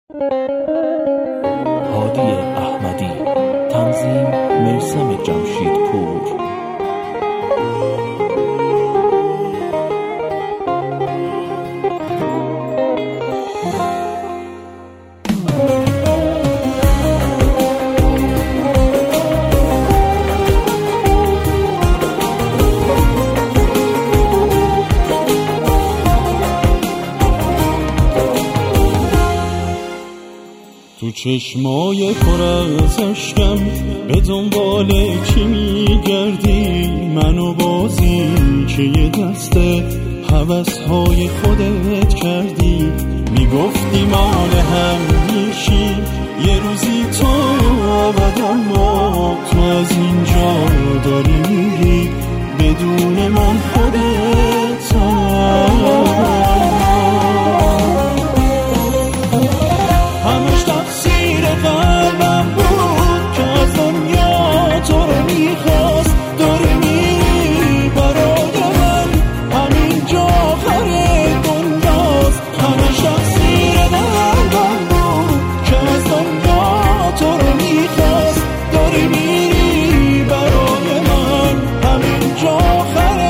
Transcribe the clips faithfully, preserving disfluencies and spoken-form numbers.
هادی احمدی، تنظیم میثم جمشیدپور. تو چشمای پر از اشکم به دنبال کی میگردی؟ منو بازی که یه دسته هوس‌های خودت کردی. میگفتی مال هم میشی یه روزی تو ابد، اما تو از اینجا داری میری بدون من خودت. همش تقصیر قلبم بود که از دنیا تو رو میخواست. داری میری برای من، همینجا آخر دنیاست. همش تقصیر قلبم بود که از دنیا تو رو میخواست. داری میری برای من، همینجا آخر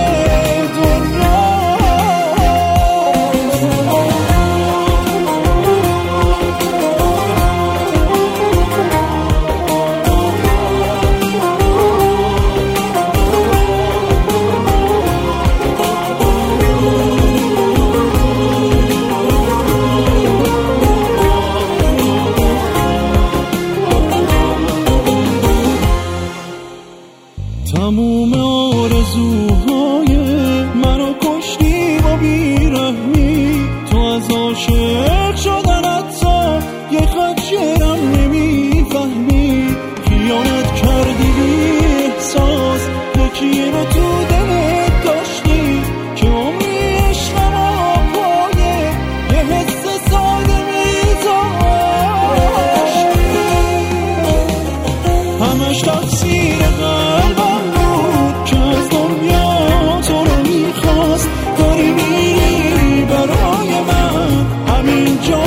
تموم آرزوهای منو کشتی با بیرحمی. تو از عاشق شدن حتی یه خط شعرم نمیفهمی. خیانت کردی بی احساس، یکی رو تو دلت داشتی که عمری عشقم آقای یه حس ساده میذاشت. همش تقصیر قلبم که از دنیا تو رو میخواست. داری میری برای من، همینجا